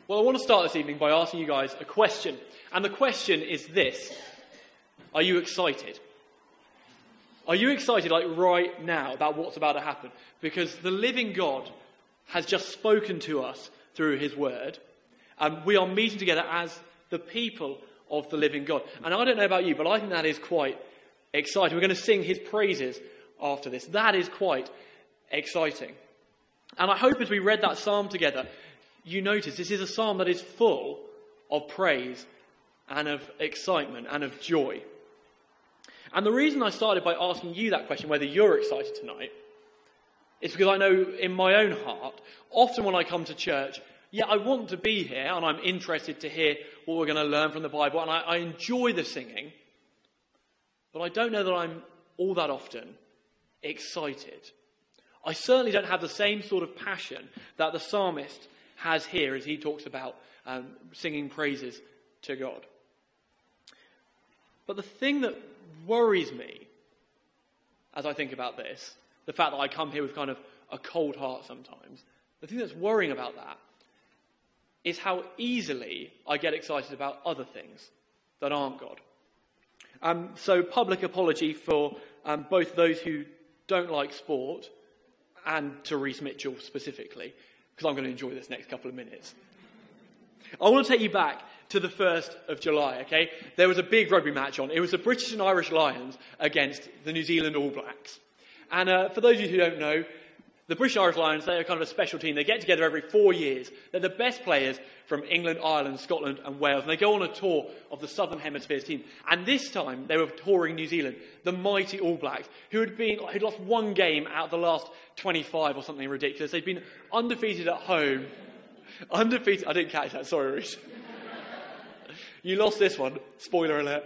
Well, I want to start this evening by asking you guys a question. And the question is this. Are you excited? Are you excited, like right now, about what's about to happen? Because the living God has just spoken to us through his word. And we are meeting together as the people of the living God. And I don't know about you, but I think that is quite exciting. We're going to sing his praises after this. That is quite exciting. And I hope as we read that psalm together, you notice this is a psalm that is full of praise and of excitement and of joy. And the reason I started by asking you that question, whether you're excited tonight, is because I know in my own heart, often when I come to church, I want to be here and I'm interested to hear what we're going to learn from the Bible, and I enjoy the singing, but I don't know that I'm all that often excited. I certainly don't have the same sort of passion that the psalmist has here as he talks about singing praises to God. But the thing that worries me as I think about this, the fact that I come here with kind of a cold heart sometimes, the thing that's worrying about that is how easily I get excited about other things that aren't God. So public apology for both those who don't like sport and to Reece Mitchell specifically, because I'm going to enjoy this next couple of minutes. I want to take you back to the 1st of July, okay? There was a big rugby match on. It was the British and Irish Lions against the New Zealand All Blacks. And for those of you who don't know, the British and Irish Lions, they are kind of a special team. They get together every 4 years. They're the best players from England, Ireland, Scotland and Wales. And they go on a tour of the Southern Hemisphere's team. And this time, they were touring New Zealand, the mighty All Blacks, who had lost one game out of the last 25 or something ridiculous. They'd been undefeated at home. Undefeated. I didn't catch that. Sorry, Reece. You lost this one. Spoiler alert.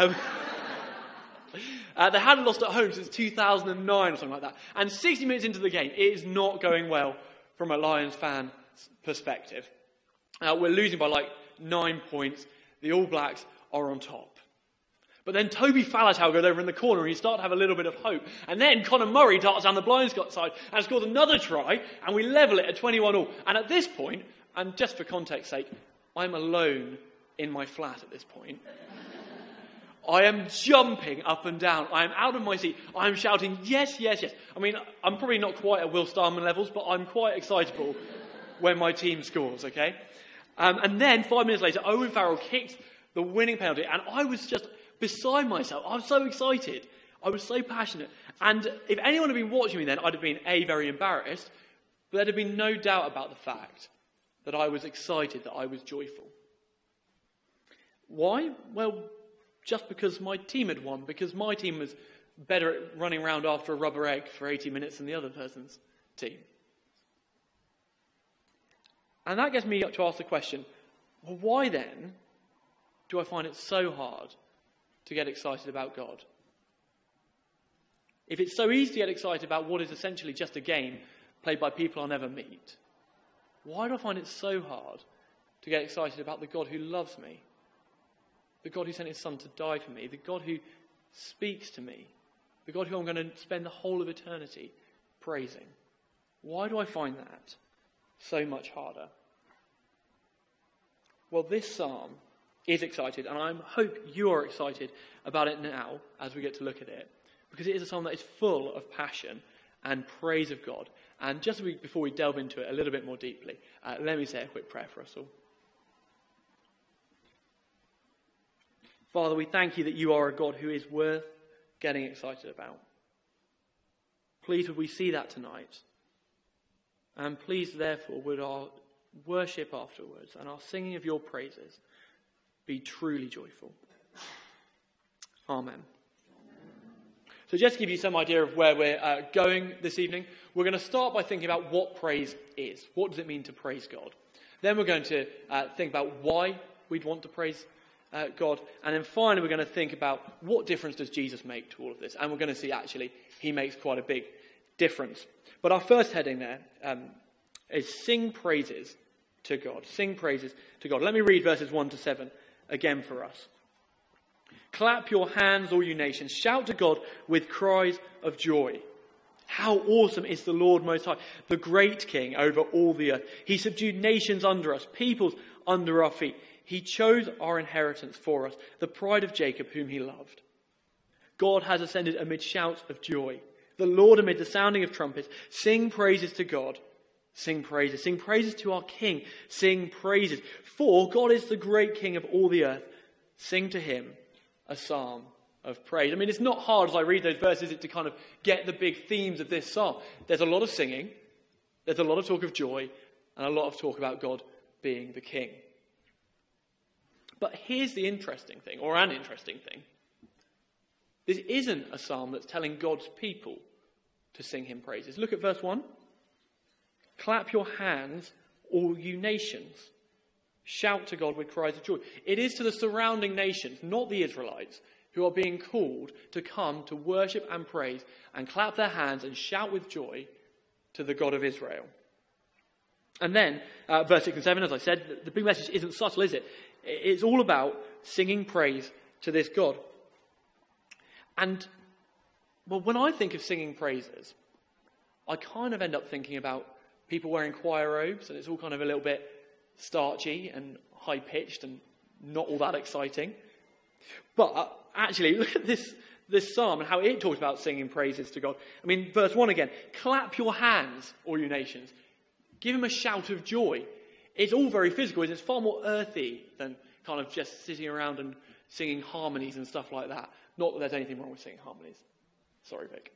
They hadn't lost at home since 2009 or something like that. And 60 minutes into the game, it is not going well from a Lions fan perspective. We're losing by 9 points. The All Blacks are on top. But then Toby Faletau goes over in the corner and you start to have a little bit of hope. And then Conor Murray darts down the blind side and scores another try, and we level it at 21-all. And at this point, and just for context's sake, I'm alone in my flat at this point. I am jumping up and down. I am out of my seat. I am shouting, yes, yes, yes. I mean, I'm probably not quite at Will Starman levels, but I'm quite excitable when my team scores, okay? And then 5 minutes later, Owen Farrell kicked the winning penalty, and I was just beside myself. I was so excited. I was so passionate. And if anyone had been watching me then, I'd have been, A, very embarrassed, but there'd have been no doubt about the fact that I was excited, that I was joyful. Why? Well, just because my team had won, because my team was better at running around after a rubber egg for 80 minutes than the other person's team. And that gets me to ask the question, well, why then do I find it so hard to get excited about God? If it's so easy to get excited about what is essentially just a game played by people I'll never meet, why do I find it so hard to get excited about the God who loves me? The God who sent his son to die for me, the God who speaks to me, the God who I'm going to spend the whole of eternity praising. Why do I find that so much harder? Well, this psalm is excited, and I hope you are excited about it now as we get to look at it, because it is a psalm that is full of passion and praise of God. And just before we delve into it a little bit more deeply, let me say a quick prayer for us all. Father, we thank you that you are a God who is worth getting excited about. Please would we see that tonight. And please, therefore, would our worship afterwards and our singing of your praises be truly joyful. Amen. So just to give you some idea of where we're going this evening, we're going to start by thinking about what praise is. What does it mean to praise God? Then we're going to think about why we'd want to praise God. And then finally we're going to think about what difference does Jesus make to all of this. And we're going to see actually he makes quite a big difference. But our first heading there is sing praises to God. Sing praises to God. Let me read verses 1 to 7 again for us. Clap your hands, all you nations. Shout to God with cries of joy. How awesome is the Lord Most High, the great King over all the earth. He subdued nations under us, peoples under our feet. He chose our inheritance for us, the pride of Jacob whom he loved. God has ascended amid shouts of joy. The Lord amid the sounding of trumpets. Sing praises to God. Sing praises. Sing praises to our King. Sing praises. For God is the great King of all the earth. Sing to him a psalm of praise. I mean, it's not hard as I read those verses to kind of get the big themes of this psalm. There's a lot of singing. There's a lot of talk of joy. And a lot of talk about God being the King. But here's the interesting thing, or an interesting thing. This isn't a psalm that's telling God's people to sing him praises. Look at verse 1. Clap your hands, all you nations. Shout to God with cries of joy. It is to the surrounding nations, not the Israelites, who are being called to come to worship and praise and clap their hands and shout with joy to the God of Israel. And then, verse 6 and 7, as I said, the big message isn't subtle, is it? It's all about singing praise to this God. And, well, when I think of singing praises, I kind of end up thinking about people wearing choir robes, and it's all kind of a little bit starchy and high-pitched and not all that exciting. But actually, look at this psalm and how it talks about singing praises to God. I mean, verse 1 again, clap your hands, all you nations. Give him a shout of joy. It's all very physical. It's far more earthy than kind of just sitting around and singing harmonies and stuff like that. Not that there's anything wrong with singing harmonies. Sorry, Vic.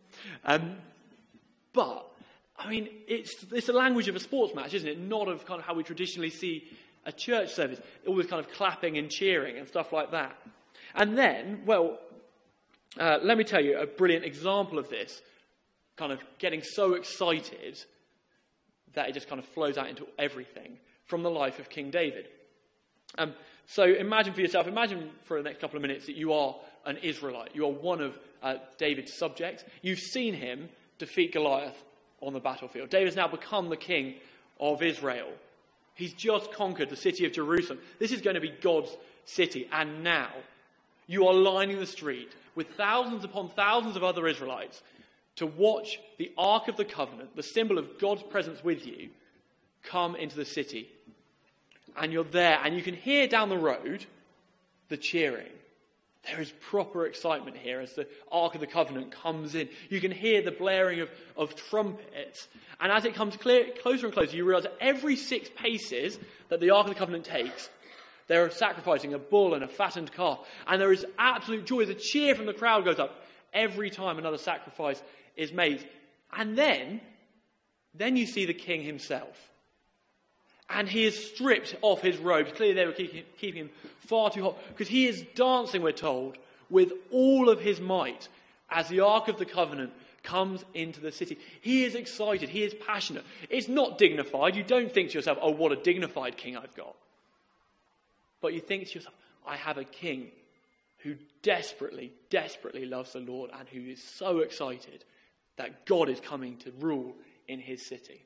But, I mean, it's a language of a sports match, isn't it? Not of kind of how we traditionally see a church service. All this kind of clapping and cheering and stuff like that. And then, well, let me tell you a brilliant example of this, kind of getting so excited that it just kind of flows out into everything, from the life of King David. So imagine for yourself, imagine for the next couple of minutes that you are an Israelite. You are one of David's subjects. You've seen him defeat Goliath on the battlefield. David's now become the king of Israel. He's just conquered the city of Jerusalem. This is going to be God's city. And now you are lining the street with thousands upon thousands of other Israelites to watch the Ark of the Covenant, the symbol of God's presence with you, come into the city. And you're there, and you can hear down the road the cheering. There is proper excitement here as the Ark of the Covenant comes in. You can hear the blaring of trumpets. And as it comes closer and closer, you realise that every 6 paces that the Ark of the Covenant takes, they're sacrificing a bull and a fattened calf. And there is absolute joy. The cheer from the crowd goes up every time another sacrifice is made. And then you see the king himself. And he is stripped off his robes. Clearly they were keeping him far too hot. Because he is dancing, we're told, with all of his might as the Ark of the Covenant comes into the city. He is excited. He is passionate. It's not dignified. You don't think to yourself, oh, what a dignified king I've got. But you think to yourself, I have a king who desperately, desperately loves the Lord and who is so excited that God is coming to rule in his city.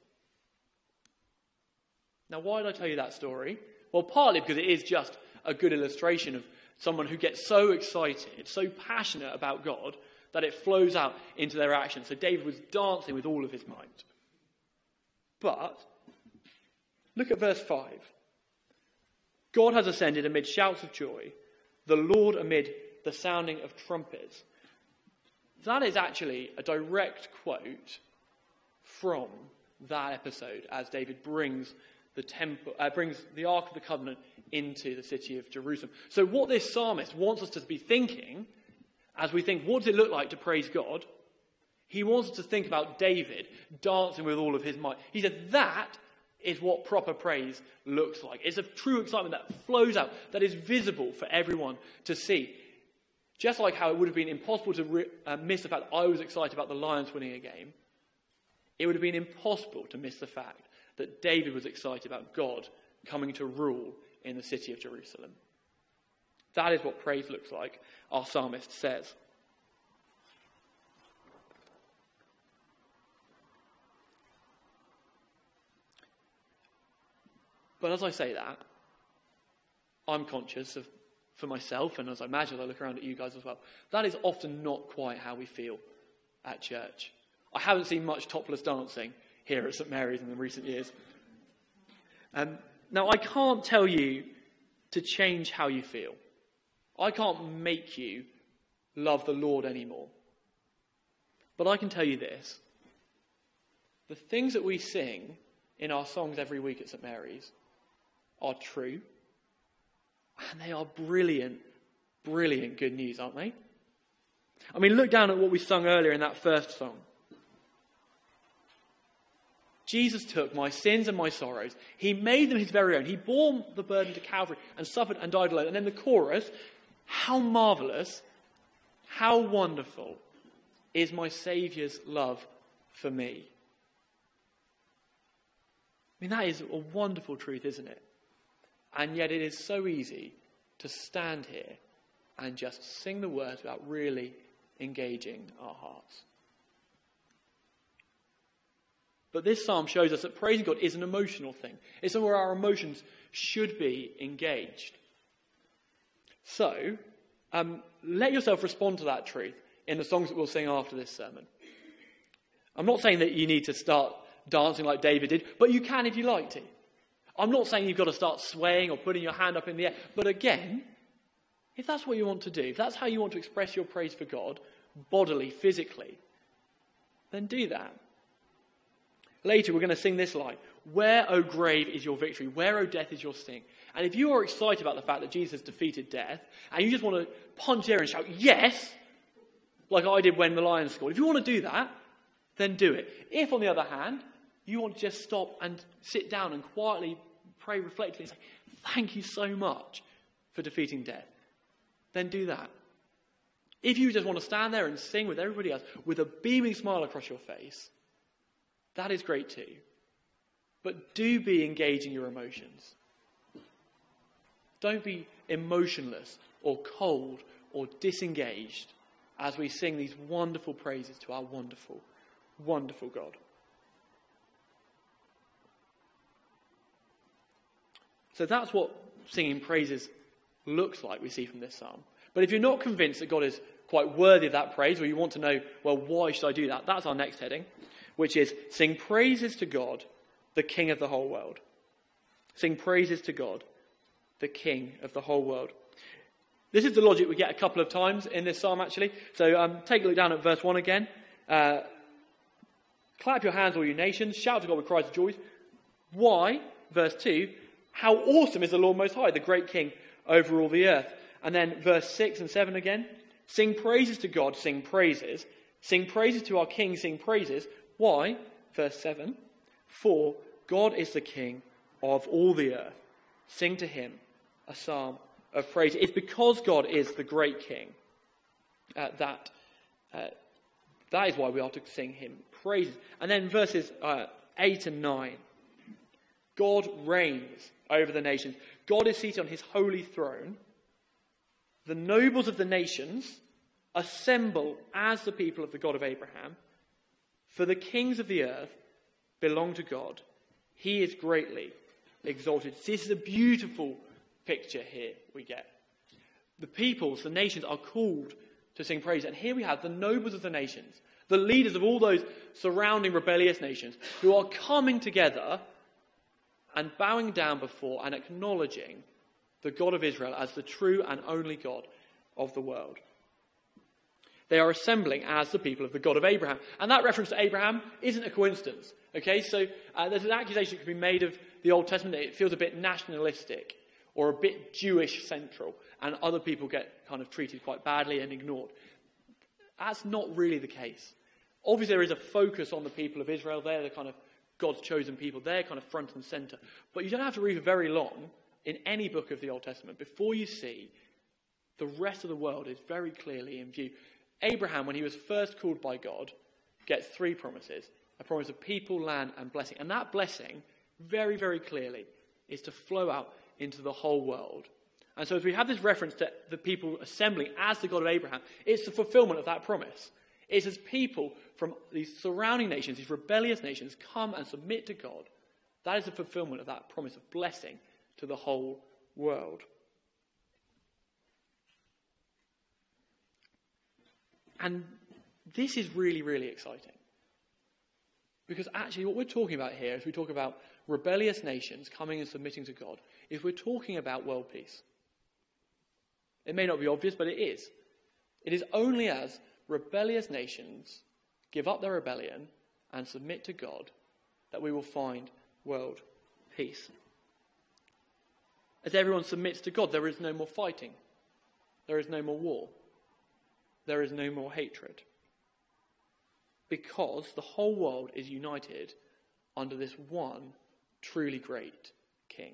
Now, why did I tell you that story? Well, partly because it is just a good illustration of someone who gets so excited, so passionate about God, that it flows out into their actions. So David was dancing with all of his might. But, look at verse 5. God has ascended amid shouts of joy, the Lord amid the sounding of trumpets. That is actually a direct quote from that episode as David brings the Ark of the Covenant into the city of Jerusalem. So what this psalmist wants us to be thinking, as we think, what does it look like to praise God? He wants us to think about David dancing with all of his might. He said that is what proper praise looks like. It's a true excitement that flows out, that is visible for everyone to see. Just like how it would have been impossible to miss the fact that I was excited about the Lions winning a game, it would have been impossible to miss the fact that David was excited about God coming to rule in the city of Jerusalem. That is what praise looks like, our psalmist says. But as I say that, I'm conscious of, for myself, and as I imagine I look around at you guys as well, that is often not quite how we feel at church. I haven't seen much topless dancing here at St Mary's in the recent years. Now, I can't tell you to change how you feel. I can't make you love the Lord anymore. But I can tell you this. The things that we sing in our songs every week at St Mary's are true. And they are brilliant, brilliant good news, aren't they? I mean, look down at what we sung earlier in that first song. Jesus took my sins and my sorrows. He made them his very own. He bore the burden to Calvary and suffered and died alone. And then the chorus, how marvellous, how wonderful is my Saviour's love for me. I mean, that is a wonderful truth, isn't it? And yet it is so easy to stand here and just sing the words without really engaging our hearts. But this psalm shows us that praising God is an emotional thing. It's somewhere where our emotions should be engaged. So, let yourself respond to that truth in the songs that we'll sing after this sermon. I'm not saying that you need to start dancing like David did, but you can if you like to. I'm not saying you've got to start swaying or putting your hand up in the air. But again, if that's what you want to do, if that's how you want to express your praise for God, bodily, physically, then do that. Later, we're going to sing this line. Where, O grave, is your victory? Where, O death, is your sting? And if you are excited about the fact that Jesus defeated death, and you just want to punch the air and shout, yes, like I did when the Lions scored, if you want to do that, then do it. If, on the other hand, you want to just stop and sit down and quietly pray reflectively and say, thank you so much for defeating death, then do that. If you just want to stand there and sing with everybody else with a beaming smile across your face, that is great too. But do be engaging your emotions. Don't be emotionless or cold or disengaged as we sing these wonderful praises to our wonderful, wonderful God. So that's what singing praises looks like, we see from this psalm. But if you're not convinced that God is quite worthy of that praise, or you want to know, well, why should I do that? That's our next heading, which is sing praises to God, the King of the whole world. Sing praises to God, the King of the whole world. This is the logic we get a couple of times in this psalm, actually. So take a look down at verse 1 again. Clap your hands, all you nations. Shout to God with cries of joy. Why? Verse 2. How awesome is the Lord Most High, the great King over all the earth. And then verse 6 and 7 again. Sing praises to God, sing praises. Sing praises to our King, sing praises. Why? Verse 7. For God is the King of all the earth. Sing to him a psalm of praise. It's because God is the great King that is why we are to sing him praises. And then verses 8 and 9. God reigns over the nations. God is seated on his holy throne. The nobles of the nations assemble as the people of the God of Abraham. For the kings of the earth belong to God. He is greatly exalted. This is a beautiful picture here we get. The peoples, the nations are called to sing praise. And here we have the nobles of the nations, the leaders of all those surrounding rebellious nations who are coming together and bowing down before and acknowledging the God of Israel as the true and only God of the world. They are assembling as the people of the God of Abraham. And that reference to Abraham isn't a coincidence. Okay, so there's an accusation that can be made of the Old Testament that it feels a bit nationalistic or a bit Jewish central, and other people get kind of treated quite badly and ignored. That's not really the case. Obviously, there is a focus on the people of Israel. They're the kind of God's chosen people. They're kind of front and center. But you don't have to read for very long in any book of the Old Testament before you see the rest of the world is very clearly in view. Abraham, when he was first called by God, gets 3 promises. A promise of people, land, and blessing. And that blessing, very, very clearly, is to flow out into the whole world. And so as we have this reference to the people assembling as the God of Abraham, it's the fulfillment of that promise. It's as people from these surrounding nations, these rebellious nations, come and submit to God. That is the fulfillment of that promise of blessing to the whole world. And this is really, really exciting. Because actually what we're talking about here, as we talk about rebellious nations coming and submitting to God, is we're talking about world peace. It may not be obvious, but it is. It is only as rebellious nations give up their rebellion and submit to God that we will find world peace. As everyone submits to God, there is no more fighting. There is no more war. There is no more hatred. Because the whole world is united under this one truly great king.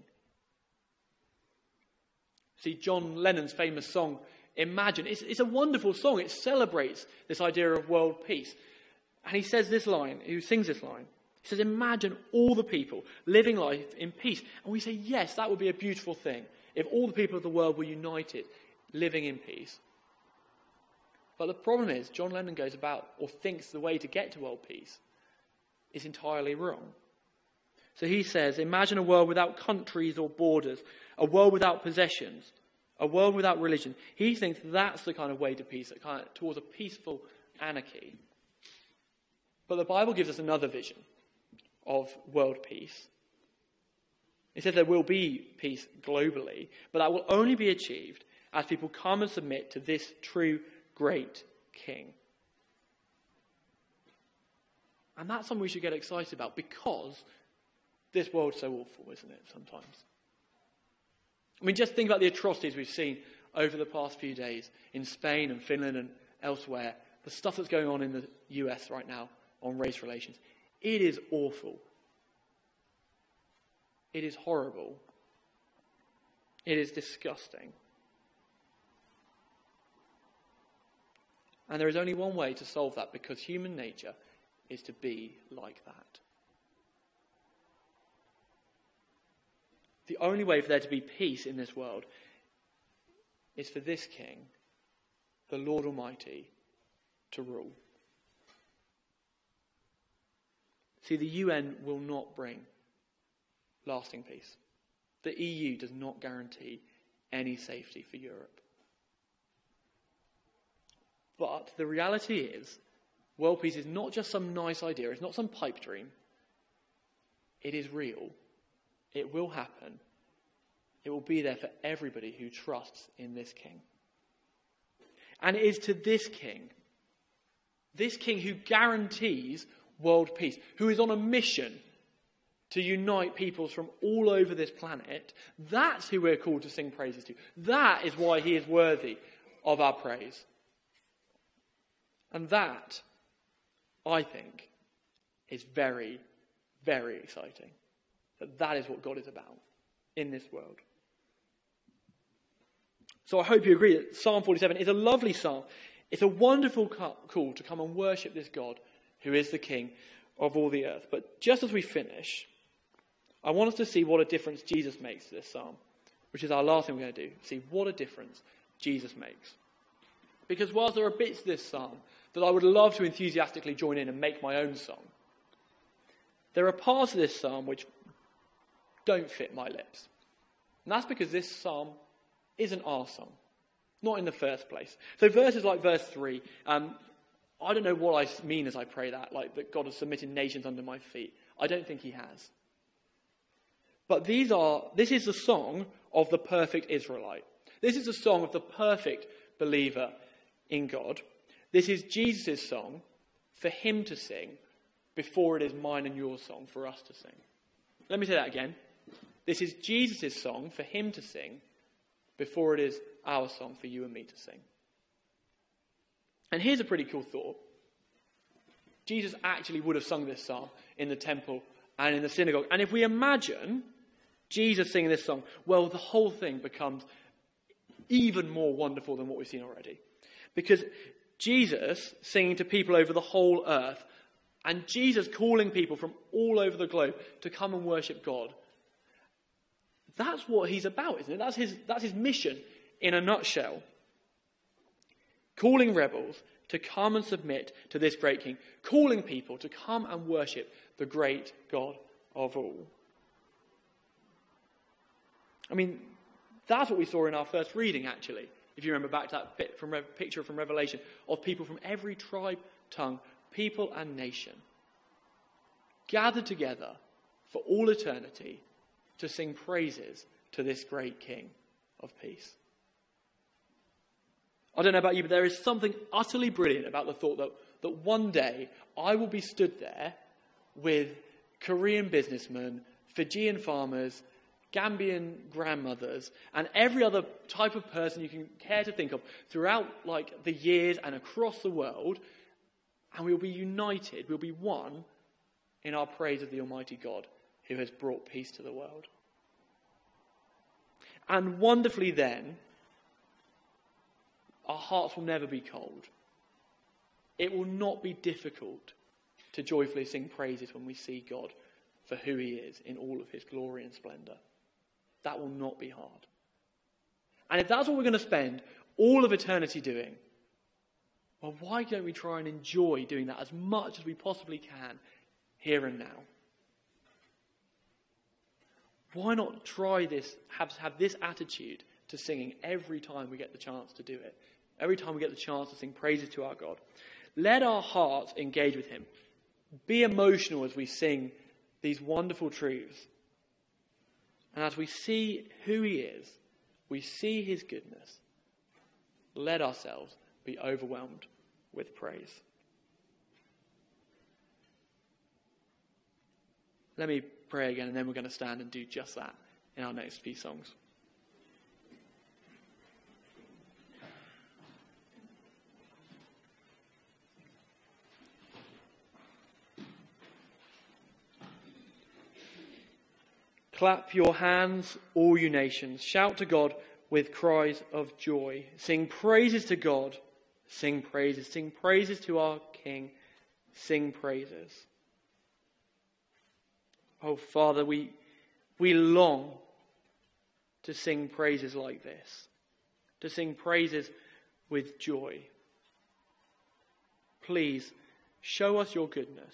See, John Lennon's famous song, Imagine, it's a wonderful song. It celebrates this idea of world peace. And he says this line, he sings this line. He says, imagine all the people living life in peace. And we say, yes, that would be a beautiful thing if all the people of the world were united, living in peace. But the problem is, John Lennon goes about, or thinks the way to get to world peace is entirely wrong. So he says, imagine a world without countries or borders, a world without possessions, a world without religion. He thinks that's the kind of way to peace, towards a peaceful anarchy. But the Bible gives us another vision of world peace. It says there will be peace globally, but that will only be achieved as people come and submit to this true great king. And that's something we should get excited about, because this world's so awful, isn't it, sometimes? I mean, just think about the atrocities we've seen over the past few days in Spain and Finland and elsewhere. The stuff that's going on in the US right now on race relations. It is awful. It is horrible. It is disgusting. And there is only one way to solve that, because human nature is to be like that. The only way for there to be peace in this world is for this king, the Lord Almighty, to rule. See, the UN will not bring lasting peace. The EU does not guarantee any safety for Europe. But the reality is, world peace is not just some nice idea. It's not some pipe dream. It is real. It will happen. It will be there for everybody who trusts in this king. And it is to this king who guarantees world peace, who is on a mission to unite peoples from all over this planet, that's who we're called to sing praises to. That is why he is worthy of our praise. And that, I think, is very, very exciting. That is what God is about in this world. So I hope you agree that Psalm 47 is a lovely psalm. It's a wonderful call to come and worship this God who is the King of all the earth. But just as we finish, I want us to see what a difference Jesus makes to this psalm, which is our last thing we're going to do. See what a difference Jesus makes. Because whilst there are bits of this psalm that I would love to enthusiastically join in and make my own song, there are parts of this psalm which don't fit my lips. And that's because this psalm isn't our song. Not in the first place. So verses like verse 3, I don't know what I mean as I pray that, like that God has submitted nations under my feet. I don't think he has. But this is the song of the perfect Israelite. This is the song of the perfect believer in God. This is Jesus' song for him to sing before it is mine and your song for us to sing. Let me say that again. This is Jesus' song for him to sing before it is our song for you and me to sing. And here's a pretty cool thought. Jesus actually would have sung this psalm in the temple and in the synagogue. And if we imagine Jesus singing this song, well, the whole thing becomes even more wonderful than what we've seen already. Because Jesus singing to people over the whole earth, and Jesus calling people from all over the globe to come and worship God, that's what he's about, isn't it? That's his mission in a nutshell. Calling rebels to come and submit to this great king. Calling people to come and worship the great God of all. I mean, that's what we saw in our first reading, actually. If you remember back to that picture from Revelation of people from every tribe, tongue, people and nation. gathered together for all eternity to sing praises to this great King of peace. I don't know about you, but there is something utterly brilliant about the thought that one day I will be stood there with Korean businessmen, Fijian farmers, Gambian grandmothers, and every other type of person you can care to think of throughout the years and across the world, and we'll be united, we'll be one in our praise of the Almighty God who has brought peace to the world. And wonderfully then, our hearts will never be cold. It will not be difficult to joyfully sing praises when we see God for who he is in all of his glory and splendour. That will not be hard. And if that's what we're going to spend all of eternity doing, well, why don't we try and enjoy doing that as much as we possibly can here and now? Why not try this, have this attitude to singing every time we get the chance to do it? Every time we get the chance to sing praises to our God. Let our hearts engage with him. Be emotional as we sing these wonderful truths. And as we see who he is, we see his goodness, let ourselves be overwhelmed with praise. Let me pray again, and then we're going to stand and do just that in our next few songs. Clap your hands, all you nations. Shout to God with cries of joy. Sing praises to God. Sing praises. Sing praises to our King. Sing praises. Oh, Father, we long to sing praises like this. To sing praises with joy. Please, show us your goodness.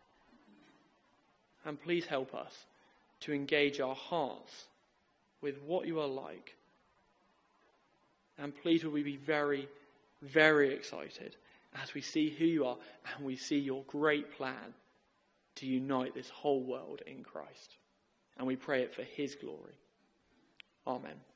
And please help us to engage our hearts with what you are like. And please will we be very, very excited as we see who you are and we see your great plan to unite this whole world in Christ. And we pray it for his glory. Amen.